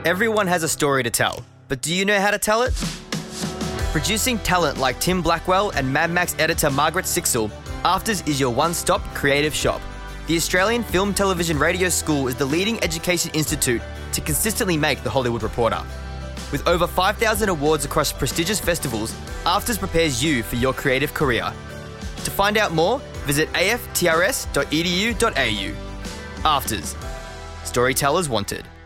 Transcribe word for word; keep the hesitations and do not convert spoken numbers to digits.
Everyone has a story to tell, but do you know how to tell it? Producing talent like Tim Blackwell and Mad Max editor Margaret Sixel, Afters is your one-stop creative shop. The Australian Film, Television, Radio School is the leading education institute to consistently make The Hollywood Reporter. With over five thousand awards across prestigious festivals, Afters prepares you for your creative career. To find out more, visit a f t r s dot e d u dot a u. Afters. Storytellers wanted.